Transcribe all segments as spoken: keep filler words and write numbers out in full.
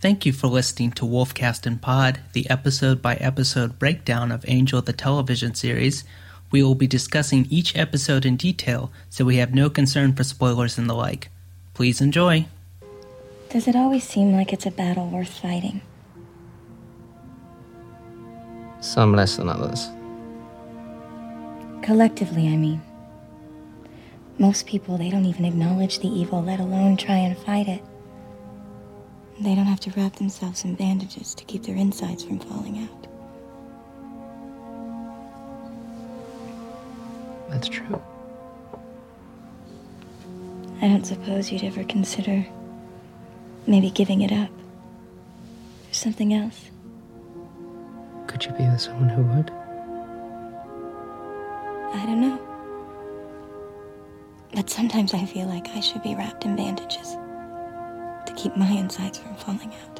Thank you for listening to Wolfcast and Pod, the episode-by-episode breakdown of Angel the television series. We will be discussing each episode in detail, so we have no concern for spoilers and the like. Please enjoy. Does it always seem like it's a battle worth fighting? Some less than others. Collectively, I mean. Most people, they don't even acknowledge the evil, let alone try and fight it. They don't have to wrap themselves in bandages to keep their insides from falling out. That's true. I don't suppose you'd ever consider maybe giving it up for something else. Could you be with someone who would? I don't know. But sometimes I feel like I should be wrapped in bandages to keep my insides from falling out.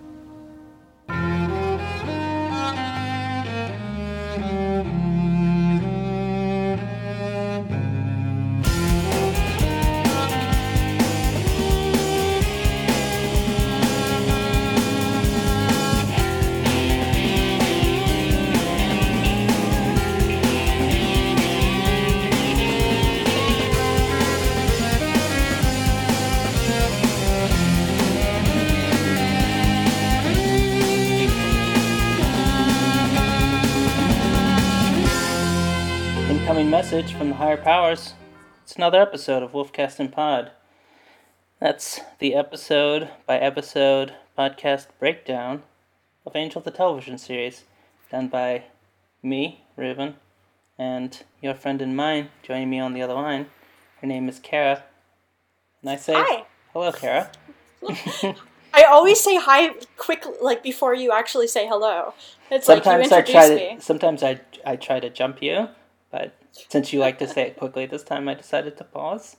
Message from the higher powers. It's another episode of Wolfcast and Pod. That's the episode by episode podcast breakdown of Angel the television series, done by me, Reuben, and your friend and mine joining me on the other line. Her name is Kara, and I say hi. Hello, Kara. I always say hi quick, like before you actually say hello. It's sometimes like you I introduce try me. To, sometimes I I try to jump you, but since you like to say it quickly this time, I decided to pause.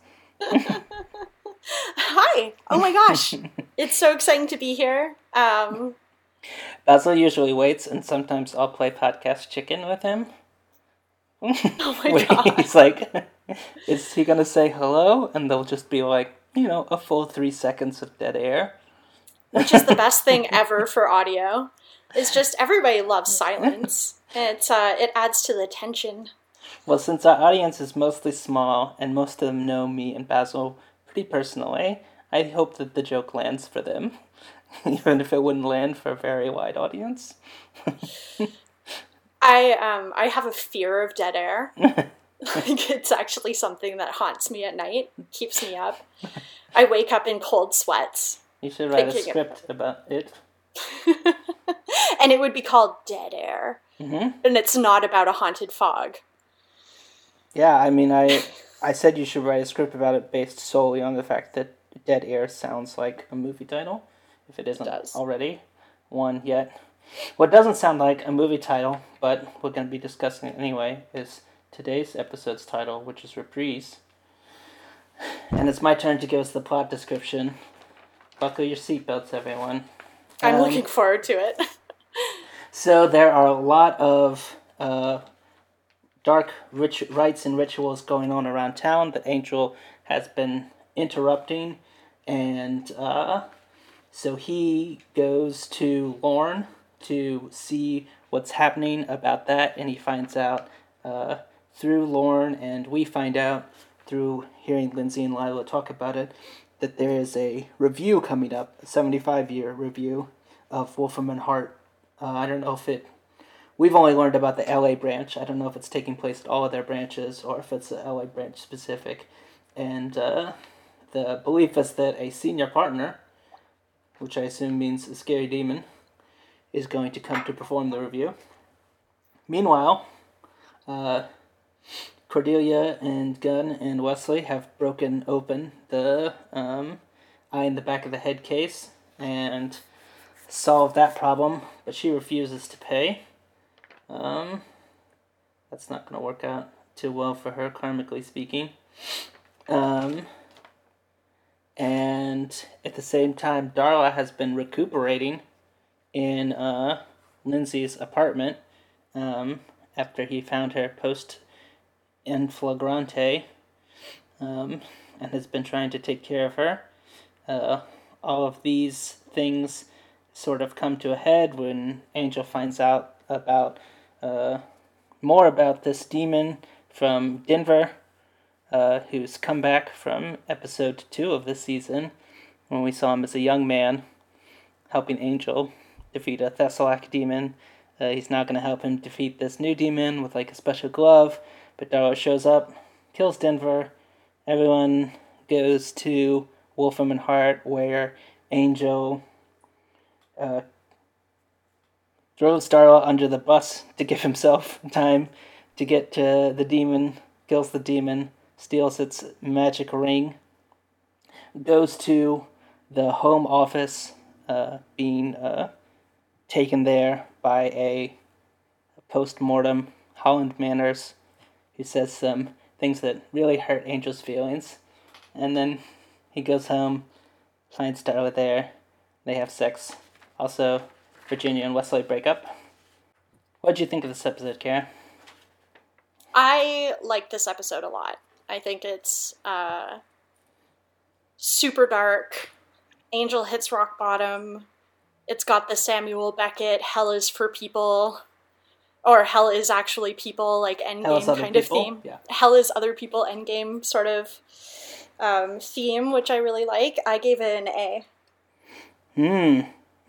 Hi! Oh my gosh. It's so exciting to be here. Um, Basil usually waits, and sometimes I'll play podcast chicken with him. Oh my god. He's like, is he going to say hello? And they'll just be like, you know, a full three seconds of dead air. Which is the best thing ever for audio. It's just everybody loves silence. It's, uh, it adds to the tension. Well, since our audience is mostly small, and most of them know me and Basil pretty personally, I hope that the joke lands for them, even if it wouldn't land for a very wide audience. I um I have a fear of dead air. Like, it's actually something that haunts me at night, keeps me up. I wake up in cold sweats. You should write a script about it. And it would be called Dead Air. Mm-hmm. And it's not about a haunted fog. Yeah, I mean, I I said you should write a script about it based solely on the fact that Dead Air sounds like a movie title, if it isn't it already one yet. What doesn't sound like a movie title, but we're going to be discussing it anyway, is today's episode's title, which is Reprise. And it's my turn to give us the plot description. Buckle your seatbelts, everyone. I'm um, looking forward to it. So there are a lot of uh, dark rit- rites and rituals going on around town that Angel has been interrupting, and uh, so he goes to Lorne to see what's happening about that, and he finds out uh, through Lorne, and we find out through hearing Lindsay and Lila talk about it, that there is a review coming up, a seventy-five year review of Wolfram and Hart. Uh, I don't know if it... We've only learned about the L A branch. I don't know if it's taking place at all of their branches or if it's the L A branch specific. And uh, the belief is that a senior partner, which I assume means a scary demon, is going to come to perform the review. Meanwhile, uh, Cordelia and Gunn and Wesley have broken open the um, eye in the back of the head case and solved that problem, but she refuses to pay. Um, that's not going to work out too well for her, karmically speaking. Um, and at the same time, Darla has been recuperating in uh, Lindsay's apartment um, after he found her post in flagrante, um, and has been trying to take care of her. Uh, all of these things sort of come to a head when Angel finds out about uh, more about this demon from Denver, uh, who's come back from episode two of this season, when we saw him as a young man helping Angel defeat a Thessalak demon. Uh, he's now going to help him defeat this new demon with like a special glove, but Darrow shows up, kills Denver. Everyone goes to Wolfram and Hart, where Angel uh, throws Darrow under the bus to give himself time to get to the demon, kills the demon, steals its magic ring, goes to the home office, uh, being uh, taken there by a post-mortem Holland Manners, who says some things that really hurt Angel's feelings. And then he goes home, finds Darla there, they have sex. Also, Virginia and Wesley break up. What did you think of this episode, Kara? I like this episode a lot. I think it's uh, super dark. Angel hits rock bottom. It's got the Samuel Beckett, hell is for people, or hell is actually people, like endgame kind of people. theme. Yeah. Hell is other people, endgame sort of um, theme, which I really like. I gave it an A. Hmm.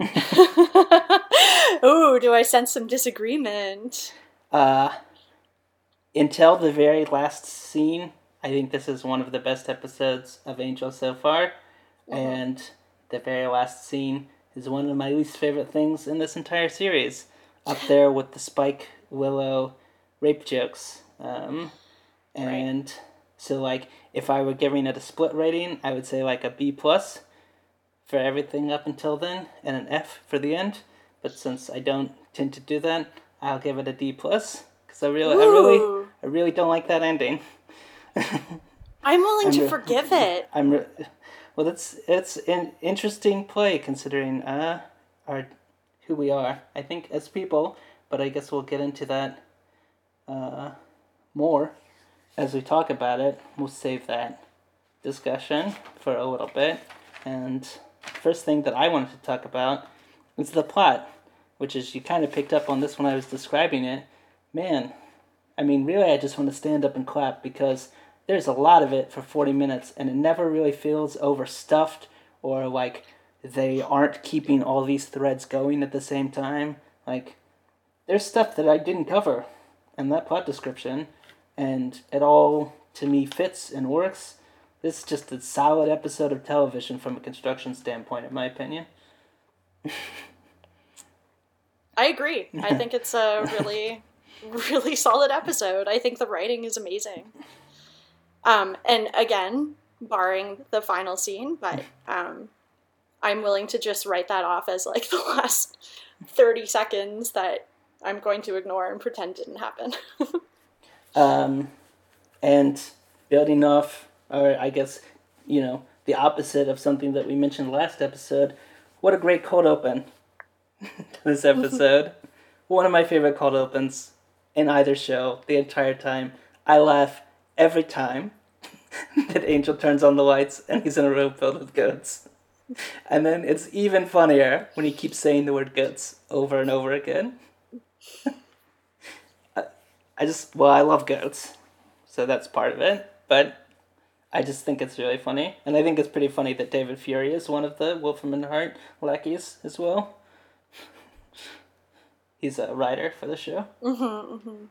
Ooh, do I sense some disagreement? Uh, until the very last scene, I think this is one of the best episodes of Angel so far. Mm-hmm. And the very last scene is one of my least favorite things in this entire series. Up there with the Spike Willow rape jokes. Um, and right. So, like, if I were giving it a split rating, I would say, like, a B plus for everything up until then, and an F for the end. But since I don't tend to do that, I'll give it a D plus. Because I really, I really, I really don't like that ending. I'm willing I'm to re- forgive it. I'm re- well. It's it's an interesting play considering uh our who we are. I think as people, but I guess we'll get into that uh more as we talk about it. We'll save that discussion for a little bit. And first thing that I wanted to talk about is the plot, which is you kind of picked up on this when I was describing it. Man, I mean, really, I just want to stand up and clap because there's a lot of it for forty minutes, and it never really feels overstuffed or like they aren't keeping all these threads going at the same time. Like, there's stuff that I didn't cover in that plot description, and it all, to me, fits and works. This is just a solid episode of television from a construction standpoint, in my opinion. I agree. I think it's a really, really solid episode. I think the writing is amazing. Um, and again, barring the final scene, but um, I'm willing to just write that off as like the last thirty seconds that I'm going to ignore and pretend didn't happen. um, and building off, or I guess, you know, the opposite of something that we mentioned last episode, what a great cold open to this episode. One of my favorite cold opens in either show the entire time. I laugh every time that Angel turns on the lights and he's in a room filled with goats. And then it's even funnier when he keeps saying the word goats over and over again. I, I just, well, I love goats, so that's part of it. But I just think it's really funny. And I think it's pretty funny that David Fury is one of the Wolfram and Hart lackeys as well. He's a writer for the show. Mm-hmm, mm-hmm.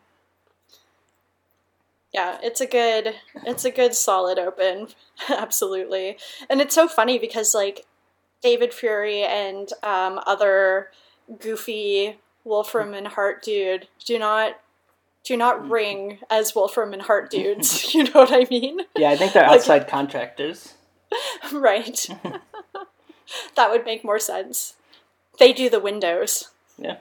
Yeah, it's a good, it's a good solid open, absolutely. And it's so funny because like David Fury and um, other goofy Wolfram and Hart dude do not do not ring as Wolfram and Hart dudes. You know what I mean? Yeah, I think they're outside like, contractors. Right. That would make more sense. They do the windows. Yeah.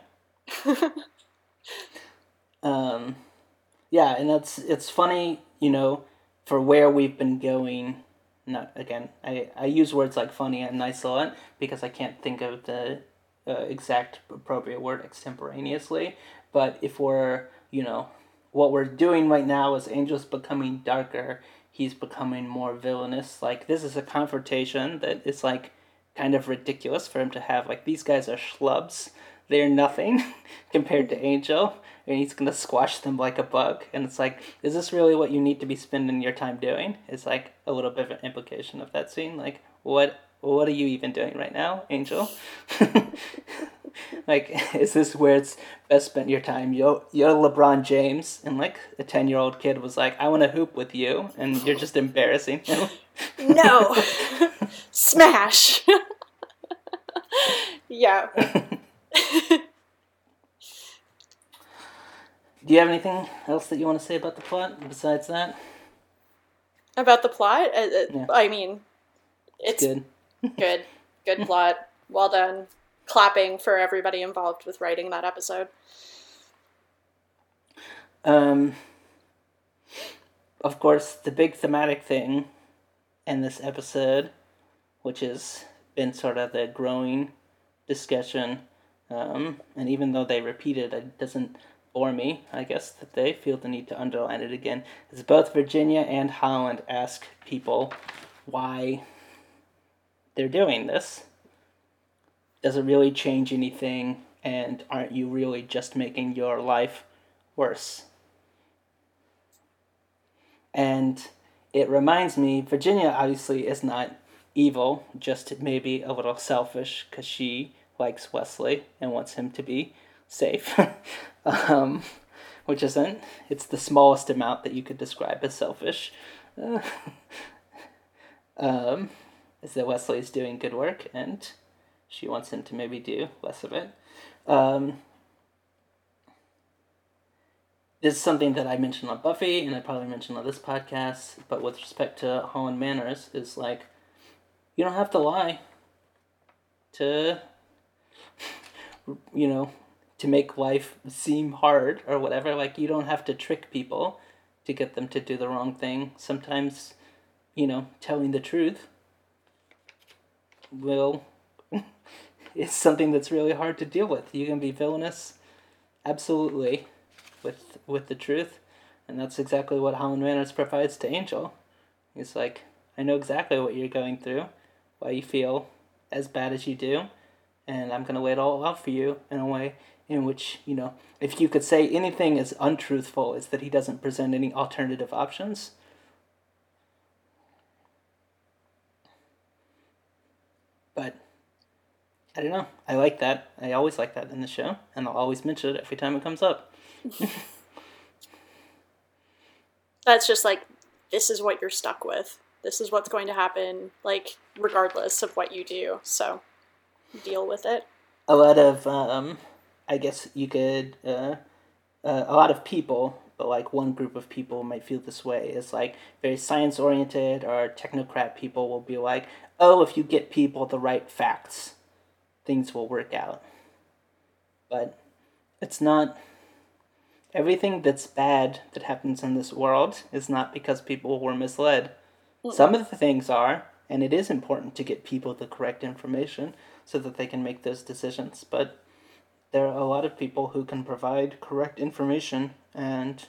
um, yeah, and that's it's funny, you know, for where we've been going. Not again. I, I use words like funny and nice a lot because I can't think of the uh, exact appropriate word extemporaneously. But if we're, you know, what we're doing right now is Angel's becoming darker. He's becoming more villainous. Like, this is a confrontation that is like kind of ridiculous for him to have, like, these guys are schlubs. They're nothing compared to Angel, and he's going to squash them like a bug. And it's like, is this really what you need to be spending your time doing? It's like a little bit of an implication of that scene. Like, what what are you even doing right now, Angel? Like, is this where it's best spent your time? Yo, you're LeBron James, and like a ten-year-old kid was like, I want to hoop with you, and you're just embarrassing him. No! Smash! Yeah. Do you have anything else that you want to say about the plot besides that? About the plot? Uh, uh, Yeah. I mean, it's Good. good. Good plot. Well done. Clapping for everybody involved with writing that episode. Um, of course, the big thematic thing in this episode, which has been sort of the growing discussion, um, and even though they repeat it, it doesn't bore me, I guess, that they feel the need to underline it again, is both Virginia and Holland ask people why they're doing this. Does it really change anything, and aren't you really just making your life worse? And it reminds me, Virginia obviously is not evil, just maybe a little selfish, because she likes Wesley and wants him to be safe. um, which isn't, it's the smallest amount that you could describe as selfish. Uh, um, is that Wesley is doing good work, and she wants him to maybe do less of it. Um, this is something that I mentioned on Buffy, and I probably mentioned on this podcast, but with respect to Holland Manners, is like, you don't have to lie to, you know, to make life seem hard or whatever. Like, you don't have to trick people to get them to do the wrong thing. Sometimes, you know, telling the truth will... it's something that's really hard to deal with. You can be villainous, absolutely, with with the truth, and that's exactly what Holland Manners provides to Angel. He's like, I know exactly what you're going through, why you feel as bad as you do, and I'm gonna lay it all out for you in a way in which, you know, if you could say anything as untruthful as that he doesn't present any alternative options. But I don't know. I like that. I always like that in the show, and I'll always mention it every time it comes up. That's just like, this is what you're stuck with. This is what's going to happen, like, regardless of what you do. So, deal with it. A lot of, um, I guess you could, uh, uh, a lot of people, but like one group of people might feel this way, is like very science-oriented or technocrat people will be like, oh, if you get people the right facts, things will work out. But it's not... Everything that's bad that happens in this world is not because people were misled. Mm. Some of the things are, and it is important to get people the correct information so that they can make those decisions. But there are a lot of people who can provide correct information, and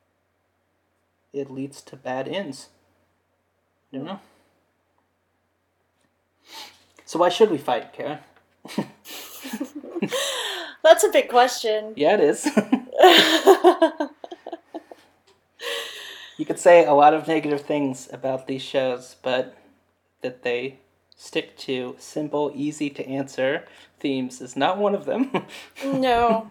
it leads to bad ends. I don't know. So why should we fight, Kara? That's a big question. Yeah, it is. You could say a lot of negative things about these shows, but that they stick to simple, easy to answer themes is not one of them. No.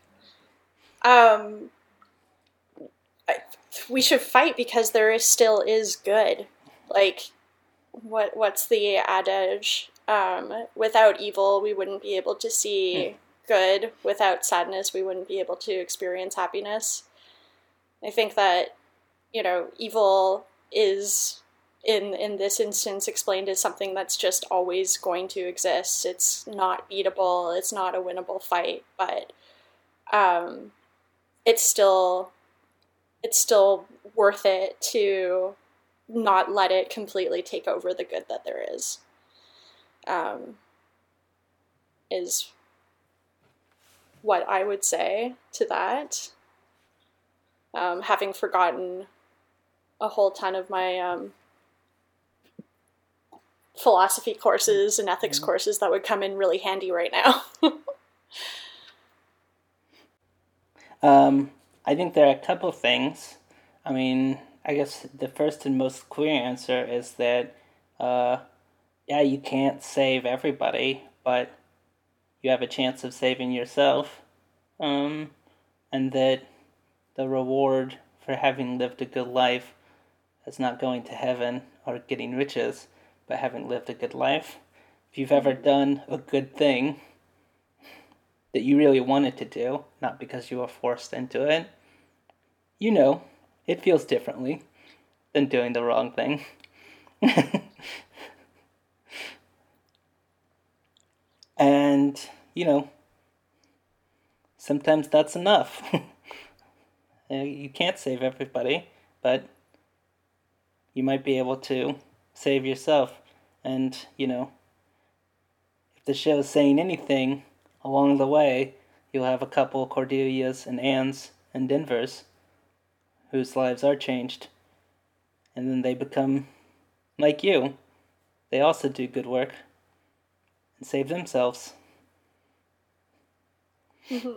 Um, I, we should fight because there is still is good. Like, what what's the adage? Um, without evil, we wouldn't be able to see hmm. good. Without sadness, we wouldn't be able to experience happiness. I think that, you know, evil is, in in this instance, explained as something that's just always going to exist. It's not beatable. It's not a winnable fight, but um, it's still it's still worth it to not let it completely take over the good that there is. Um, is what I would say to that. Um, having forgotten a whole ton of my um, philosophy courses and ethics courses that would come in really handy right now. um, I think there are a couple things. I mean, I guess the first and most clear answer is that, uh, yeah, you can't save everybody, but you have a chance of saving yourself. Um, and that the reward for having lived a good life is not going to heaven or getting riches, but having lived a good life. If you've ever done a good thing that you really wanted to do, not because you were forced into it, you know, it feels differently than doing the wrong thing. And, you know, sometimes that's enough. You can't save everybody, but you might be able to save yourself. And, you know, if the show is saying anything along the way, you'll have a couple Cordelias and Anns and Denvers whose lives are changed. And then they become like you. They also do good work and save themselves. Mm-hmm.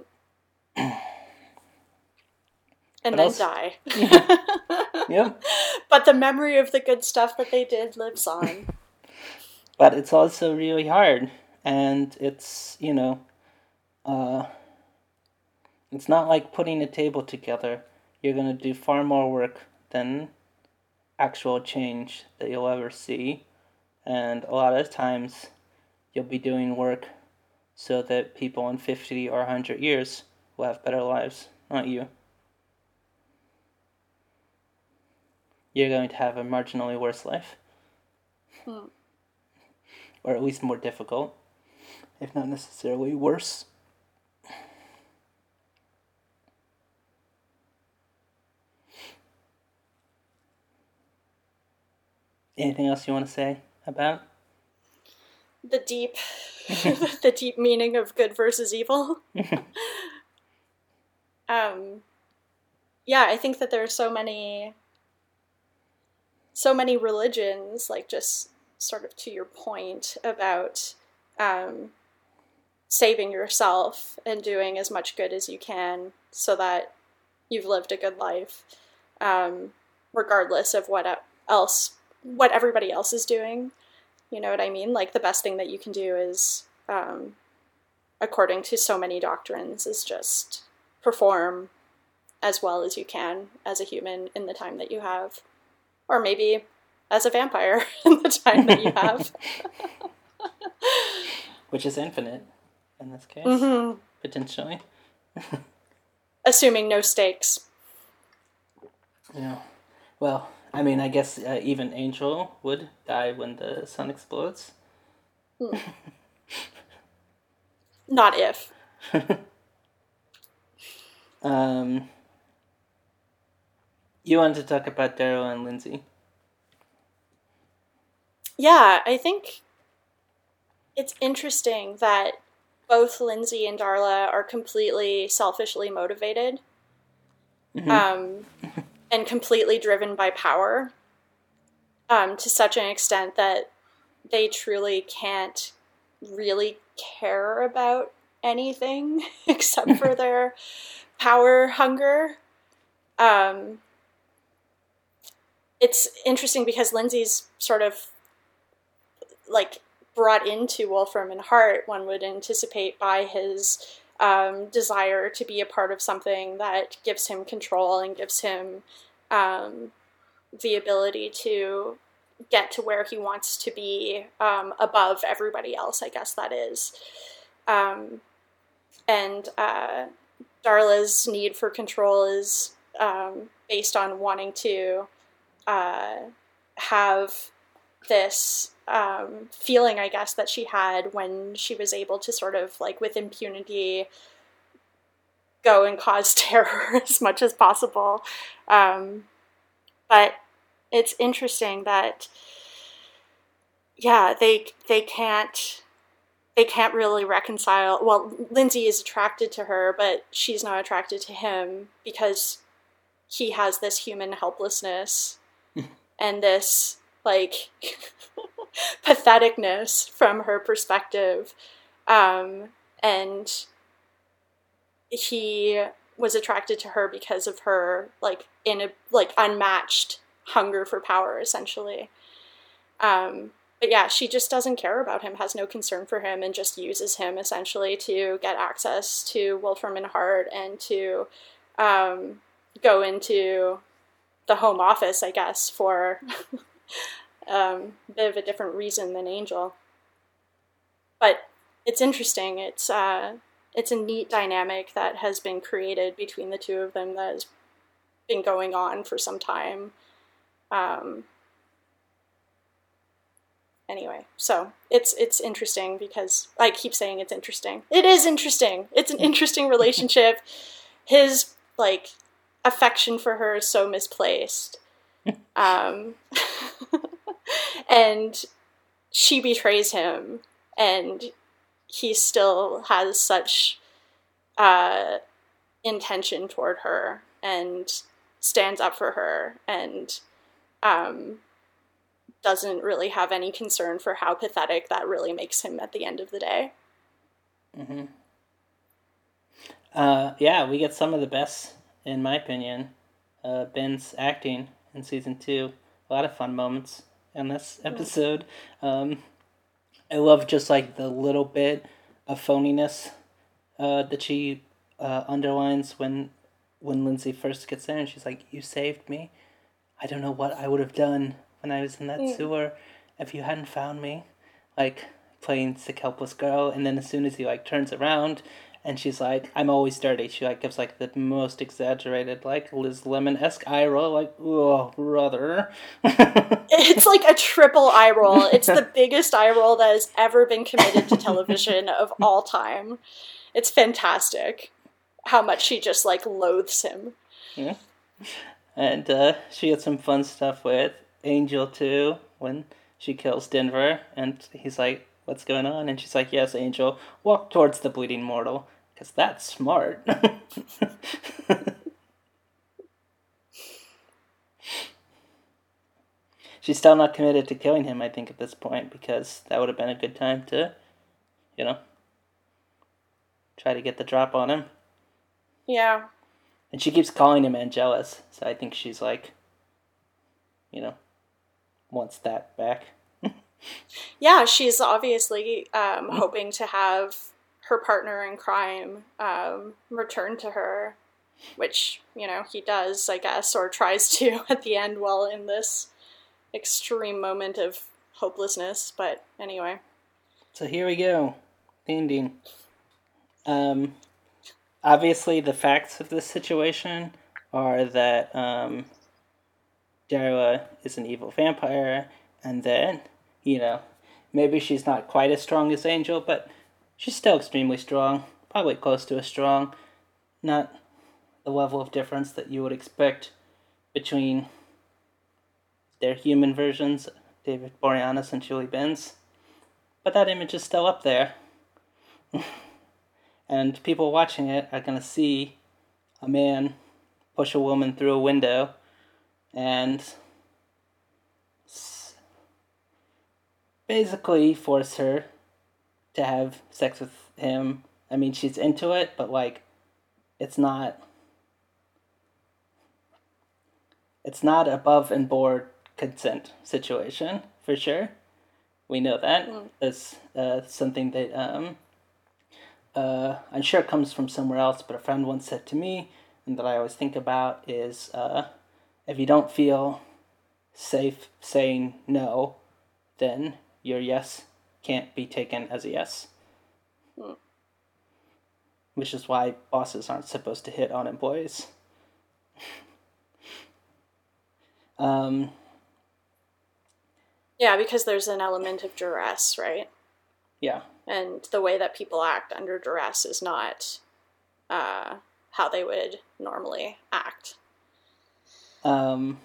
And What then else? die. Yeah. Yep. But the memory of the good stuff that they did lives on. But it's also really hard. And it's, you know, uh, it's not like putting a table together. You're going to do far more work than actual change that you'll ever see. And a lot of times you'll be doing work so that people in fifty or one hundred years will have better lives, not you. You're going to have a marginally worse life. Hmm. Or at least more difficult, if not necessarily worse. Anything else you want to say about? The deep, the deep meaning of good versus evil. um, yeah, I think that there are so many, so many religions, like just sort of to your point about um, saving yourself and doing as much good as you can so that you've lived a good life, um, regardless of what else, what everybody else is doing. You know what I mean? Like, the best thing that you can do is, um, according to so many doctrines, is just perform as well as you can as a human in the time that you have. Or maybe as a vampire in the time that you have. Which is infinite in this case, Mm-hmm. potentially. Assuming no stakes. Yeah. Well, I mean, I guess uh, even Angel would die when the sun explodes. Hmm. Not if. um, you wanted to talk about Daryl and Lindsay. Yeah, I think it's interesting that both Lindsay and Darla are completely selfishly motivated. Mm-hmm. Um, and completely driven by power, um, to such an extent that they truly can't really care about anything except for their power hunger. Um, it's interesting because Lindsay's sort of like brought into Wolfram and Hart, one would anticipate, by his um, desire to be a part of something that gives him control and gives him um, the ability to get to where he wants to be, um, above everybody else, I guess that is. Um, and uh, Darla's need for control is um, based on wanting to uh, have this um, feeling, I guess, that she had when she was able to sort of, like, with impunity, go and cause terror as much as possible. Um, but it's interesting that, yeah, they they can't they can't really reconcile. Well, Lindsay is attracted to her, but she's not attracted to him because he has this human helplessness and this, like, patheticness from her perspective. Um, and he was attracted to her because of her like in a like unmatched hunger for power, essentially. Um, but yeah, she just doesn't care about him, has no concern for him, and just uses him essentially to get access to Wolfram and Hart and to um, go into the Home Office, I guess, for um, a bit of a different reason than Angel. But it's interesting. It's uh, it's a neat dynamic that has been created between the two of them that has been going on for some time. Um, Anyway, so it's it's interesting because I keep saying it's interesting. It is interesting. It's an interesting relationship. His like affection for her is so misplaced, um, and she betrays him, and he still has such uh, intention toward her and stands up for her and. Um, doesn't really have any concern for how pathetic that really makes him at the end of the day. Mm-hmm. Uh, yeah, we get some of the best, in my opinion, uh, Ben's acting in season two. A lot of fun moments in this episode. Um, I love just like the little bit of phoniness uh, that she uh, underlines when when Lindsay first gets there and she's like, "You saved me. I don't know what I would have done when I was in that mm. sewer if you hadn't found me." Like, playing sick, helpless girl. And then as soon as he, like, turns around and she's like, "I'm always dirty," she, like, gives, like, the most exaggerated, like, Liz Lemon-esque eye roll. Like, oh, brother. It's like a triple eye roll. It's the biggest eye roll that has ever been committed to television of all time. It's fantastic how much she just, like, loathes him. Yeah. And uh, she had some fun stuff with Angel, too, when she kills Denver. And he's like, "What's going on?" And she's like, "Yes, Angel, walk towards the bleeding mortal, because that's smart." She's still not committed to killing him, I think, at this point, because that would have been a good time to, you know, try to get the drop on him. Yeah. And she keeps calling him Angelus, so I think she's like, you know, wants that back. Yeah, she's obviously um, hoping to have her partner in crime um, return to her, which, you know, he does, I guess, or tries to at the end while in this extreme moment of hopelessness. But anyway. So here we go. The ending. Um... Obviously, the facts of this situation are that um, Darla is an evil vampire, and that, you know, maybe she's not quite as strong as Angel, but she's still extremely strong, probably close to as strong. Not the level of difference that you would expect between their human versions, David Boreanaz and Julie Benz. But that image is still up there. And people watching it are going to see a man push a woman through a window and basically force her to have sex with him. I mean, she's into it, but, like, it's not... It's not above and board consent situation, for sure. We know that. Mm. That's uh, something that... Um, Uh, I'm sure it comes from somewhere else, but a friend once said to me, and that I always think about, is uh, if you don't feel safe saying no, then your yes can't be taken as a yes. Hmm. Which is why bosses aren't supposed to hit on employees. um, yeah, because there's an element of duress, right? Yeah. And the way that people act under duress is not uh, how they would normally act. Um,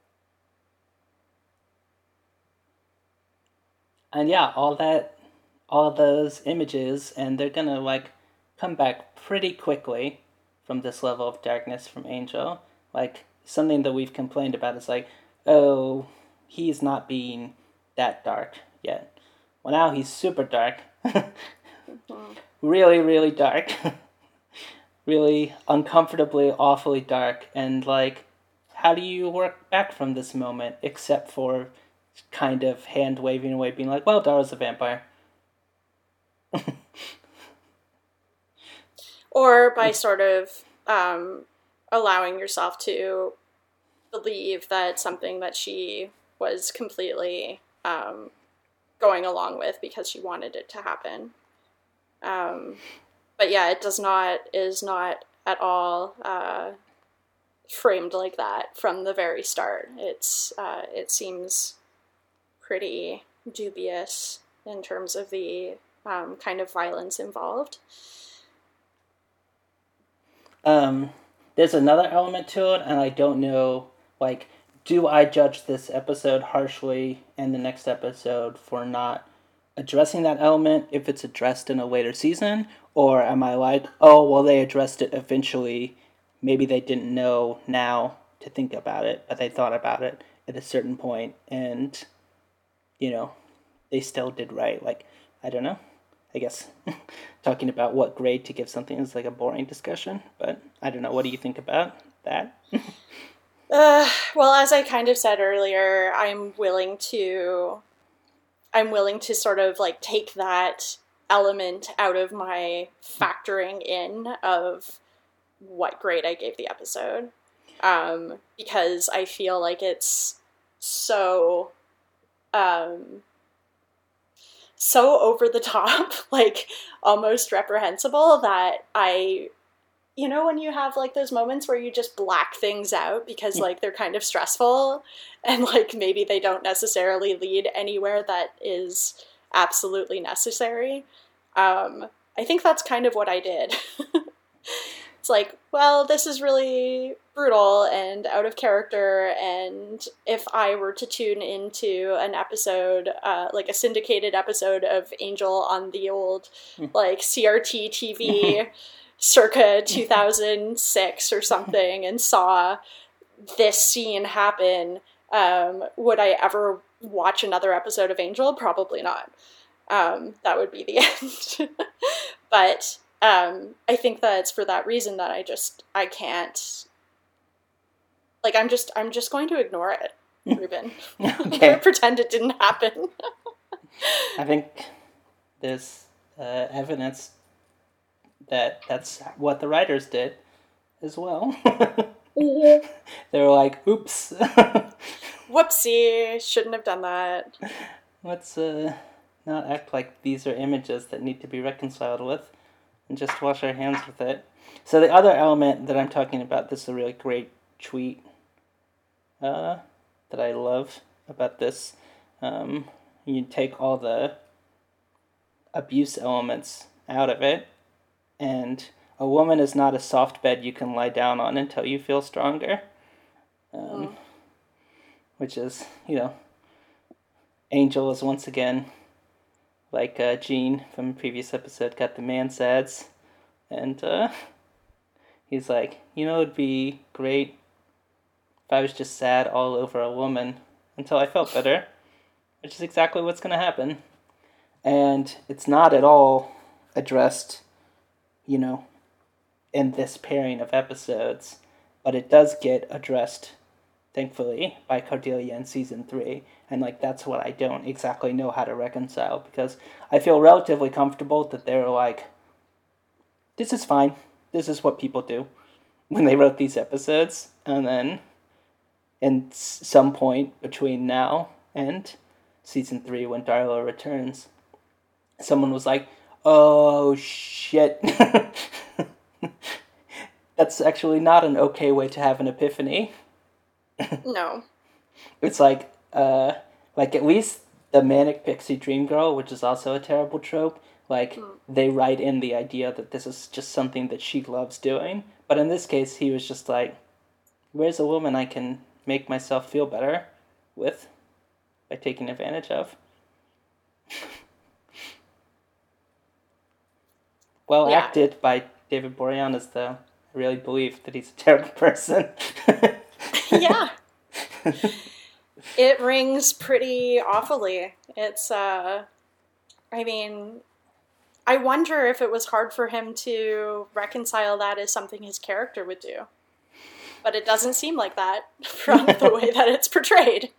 and yeah, all that, all those images, and they're gonna, like, come back pretty quickly from this level of darkness from Angel. Like, something that we've complained about is like, oh, he's not being that dark yet. Well, now he's super dark. Really, really dark. Really uncomfortably, awfully dark. And, like, how do you work back from this moment except for kind of hand waving away, being like, well, Darla's a vampire. Or by sort of um, allowing yourself to believe that something that she was completely um, going along with because she wanted it to happen. Um, but yeah, it does not, is not at all uh, framed like that from the very start. It's uh, it seems pretty dubious in terms of the um, kind of violence involved. Um, there's another element to it, and I don't know, like, do I judge this episode harshly and the next episode for not addressing that element if it's addressed in a later season? Or am I like, oh, well, they addressed it eventually. Maybe they didn't know now to think about it, but they thought about it at a certain point, and, you know, they still did right. Like, I don't know. I guess talking about what grade to give something is like a boring discussion, but I don't know. What do you think about that? uh, well, as I kind of said earlier, I'm willing to, I'm willing to sort of like take that element out of my factoring in of what grade I gave the episode, um, because I feel like it's so, um, so over the top, like almost reprehensible that I, you know, when you have like those moments where you just black things out because like they're kind of stressful and like maybe they don't necessarily lead anywhere that is absolutely necessary. Um, I think that's kind of what I did. It's like, well, this is really brutal and out of character, and if I were to tune into an episode, uh, like a syndicated episode of Angel on the old, like, C R T T V circa two thousand six or something, and saw this scene happen, um, would I ever watch another episode of Angel? Probably not. Um, that would be the end. But um, I think that it's for that reason that I just, I can't, like, I'm just, I'm just going to ignore it, Ruben. Okay. Pretend it didn't happen. I think there's uh, evidence that that's what the writers did as well. Mm-hmm. They were like, oops. Whoopsie, shouldn't have done that. Let's uh, not act like these are images that need to be reconciled with and just wash our hands with it. So the other element that I'm talking about, this is a really great tweet uh, that I love about this. Um, you take all the abuse elements out of it, and a woman is not a soft bed you can lie down on until you feel stronger. Um, mm. Which is, you know, Angel is once again, like uh, Gene from a previous episode, got the man sads, and uh, he's like, you know, it'd be great if I was just sad all over a woman until I felt better, which is exactly what's going to happen. And it's not at all addressed, you know, in this pairing of episodes, but it does get addressed, thankfully, by Cordelia in season three. And, like, that's what I don't exactly know how to reconcile, because I feel relatively comfortable that they're like, this is fine. This is what people do when they wrote these episodes. And then, in some point between now and season three, when Darla returns, someone was like, oh, shit. That's actually not an okay way to have an epiphany. No. It's like, uh, like at least the Manic Pixie Dream Girl, which is also a terrible trope, like, mm. they write in the idea that this is just something that she loves doing. But in this case, he was just like, where's a woman I can make myself feel better with by taking advantage of? Well yeah. acted by David Boreanaz, though. I really believe that he's a terrible person. Yeah. It rings pretty awfully. It's, uh, I mean, I wonder if it was hard for him to reconcile that as something his character would do. But it doesn't seem like that from the way that it's portrayed.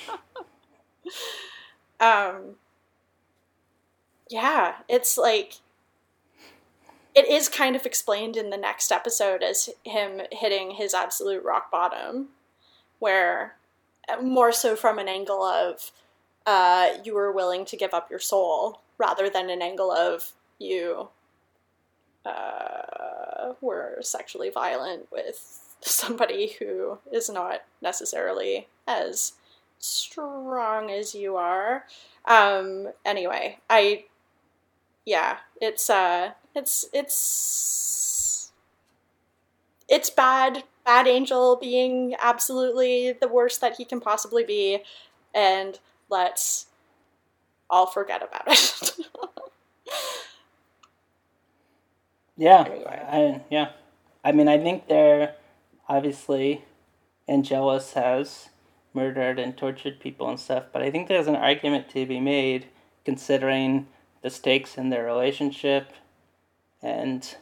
um, yeah, it's like, it is kind of explained in the next episode as him hitting his absolute rock bottom, where more so from an angle of uh, you were willing to give up your soul rather than an angle of you uh, were sexually violent with somebody who is not necessarily as strong as you are. Um, anyway, I, yeah, it's, uh, it's, it's, it's bad, bad Angel being absolutely the worst that he can possibly be, and let's all forget about it. Yeah, Anyway. I, yeah. I mean, I think they're, obviously, Angelus has murdered and tortured people and stuff, but I think there's an argument to be made considering the stakes in their relationship and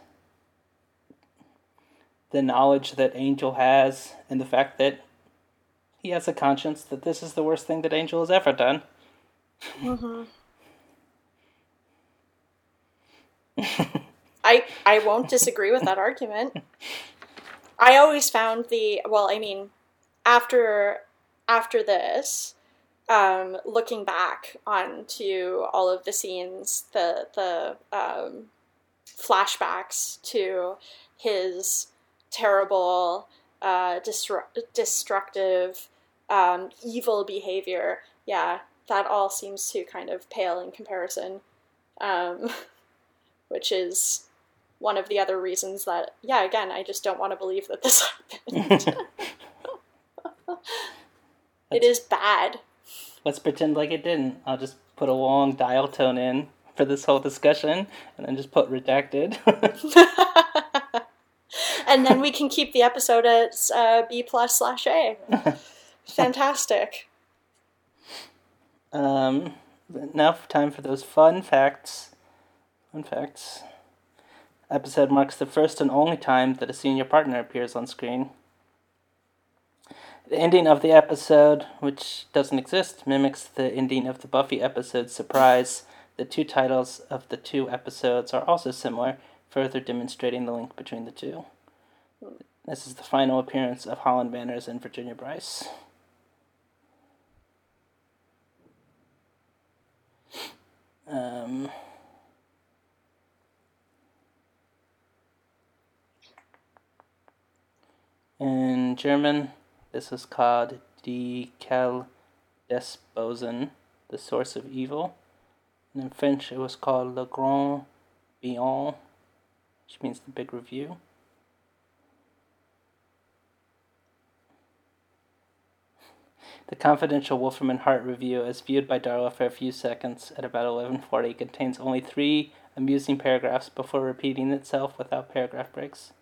the knowledge that Angel has and the fact that he has a conscience that this is the worst thing that Angel has ever done. Mm-hmm. I I won't disagree with that argument. I always found the well, I mean, after after this, um, looking back onto all of the scenes, the the um, flashbacks to his terrible, uh, destru- destructive, um, evil behavior. Yeah, that all seems to kind of pale in comparison, um, which is one of the other reasons that, yeah, again, I just don't want to believe that this happened. It is bad. Let's pretend like it didn't. I'll just put a long dial tone in for this whole discussion and then just put redacted. And then we can keep the episode at uh, B plus slash A. Fantastic. Um, now time for those fun facts. Fun facts. Episode marks the first and only time that a senior partner appears on screen. The ending of the episode, which doesn't exist, mimics the ending of the Buffy episode Surprise. The two titles of the two episodes are also similar, further demonstrating the link between the two. This is the final appearance of Holland Manners and Virginia Bryce. Um... In German, this is called Die Quelle des Bösen, the source of evil. And in French, it was called Le Grand Bilan, which means the big review. The confidential Wolferman Hart review, as viewed by Darla for a few seconds at about eleven forty, contains only three amusing paragraphs before repeating itself without paragraph breaks.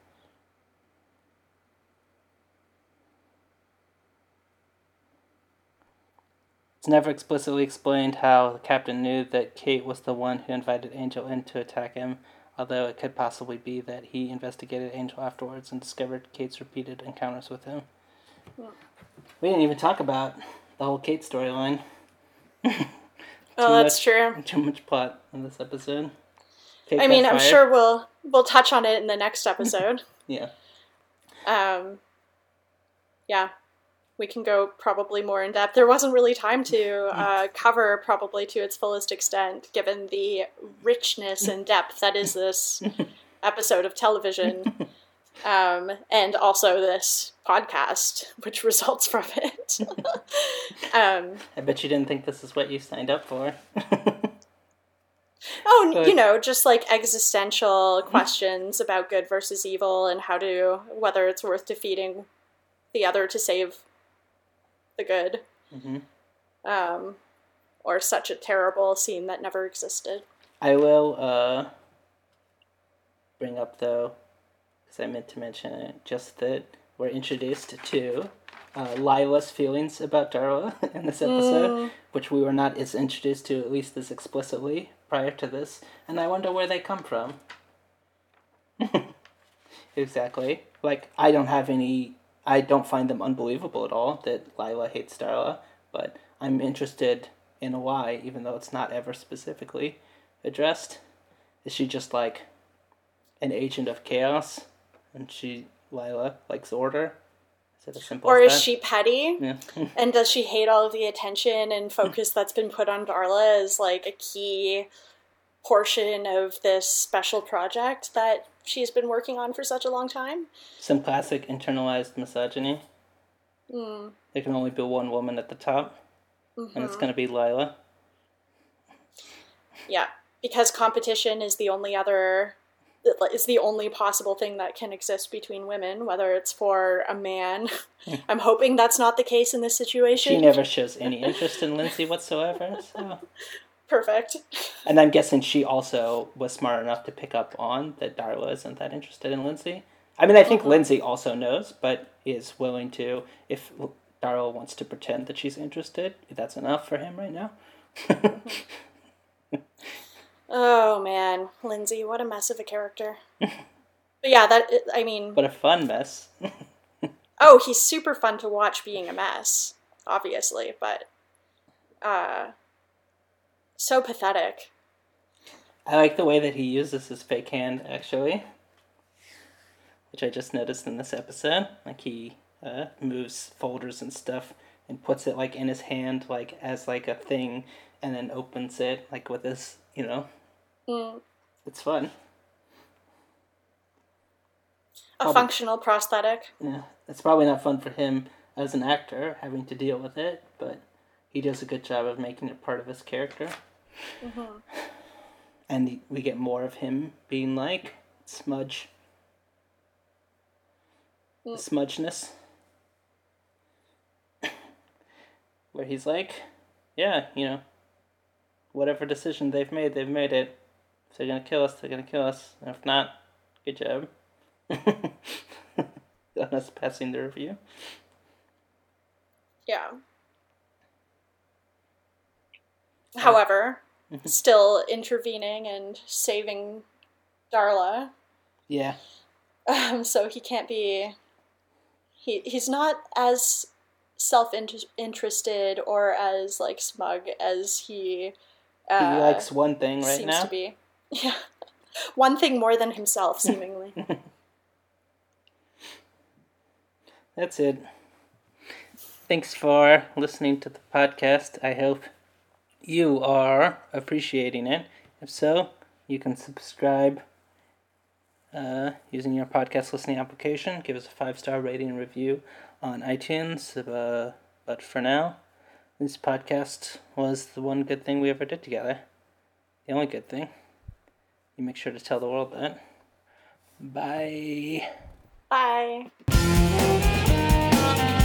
It's never explicitly explained how the captain knew that Kate was the one who invited Angel in to attack him, although it could possibly be that he investigated Angel afterwards and discovered Kate's repeated encounters with him. Yeah. We didn't even talk about the whole Kate storyline. Oh, that's much, true. Too much plot in this episode. Kate I mean, I'm fired. sure we'll we'll touch on it in the next episode. Yeah. Um. Yeah. We can go probably more in depth. There wasn't really time to uh, cover probably to its fullest extent, given the richness and depth that is this episode of television, um, and also this podcast, which results from it. um, I bet you didn't think this is what you signed up for. oh, But, you know, just like existential questions about good versus evil and how to, whether it's worth defeating the other to save the good, mm-hmm. um, or such a terrible scene that never existed. I will uh, bring up, though, because I meant to mention it, just that we're introduced to uh, Lila's feelings about Darla in this episode, mm. which we were not as introduced to, at least as explicitly, prior to this. And I wonder where they come from. Exactly. Like, I don't have any... I don't find them unbelievable at all that Lila hates Darla, but I'm interested in why, even though it's not ever specifically addressed. Is she just, like, an agent of chaos, and she, Lila, likes order? Is it as simple or as is that? she petty? Yeah. And does she hate all of the attention and focus that's been put on Darla as, like, a key portion of this special project that she's been working on for such a long time? Some classic internalized misogyny. Mm. There can only be one woman at the top, mm-hmm. and it's going to be Lila. Yeah, because competition is the only other, is the only possible thing that can exist between women, whether it's for a man. I'm hoping that's not the case in this situation. She never shows any interest in Lindsay whatsoever, so... Perfect. And I'm guessing she also was smart enough to pick up on that Darla isn't that interested in Lindsay. I mean, I think mm-hmm. Lindsay also knows, but is willing to, if Darla wants to pretend that she's interested, that's enough for him right now. Oh, man. Lindsay, what a mess of a character. But yeah, that, I mean... What a fun mess. Oh, he's super fun to watch being a mess, obviously, but... uh. So pathetic. I like the way that he uses his fake hand, actually. Which I just noticed in this episode. Like, he uh, moves folders and stuff and puts it, like, in his hand, like, as, like, a thing, and then opens it, like, with his, you know. Mm. It's fun. A probably, functional prosthetic. Yeah. It's probably not fun for him as an actor, having to deal with it, but he does a good job of making it part of his character. Mm-hmm. And we get more of him being like smudge. Mm. The smudgeness. Where he's like, yeah, you know, whatever decision they've made, they've made it. If they're going to kill us, they're going to kill us. And if not, good job. On us passing the review. Yeah. However, mm-hmm. still intervening and saving Darla. Yeah. Um, so he can't be... He he's not as self-interested or as, like, smug as he... Uh, he likes one thing right seems now. Seems to be. Yeah. One thing more than himself, seemingly. That's it. Thanks for listening to the podcast. I hope you are appreciating it. If so, you can subscribe uh, using your podcast listening application. Give us a five-star rating and review on iTunes. Uh, but for now, this podcast was the one good thing we ever did together. The only good thing. You make sure to tell the world that. Bye. Bye.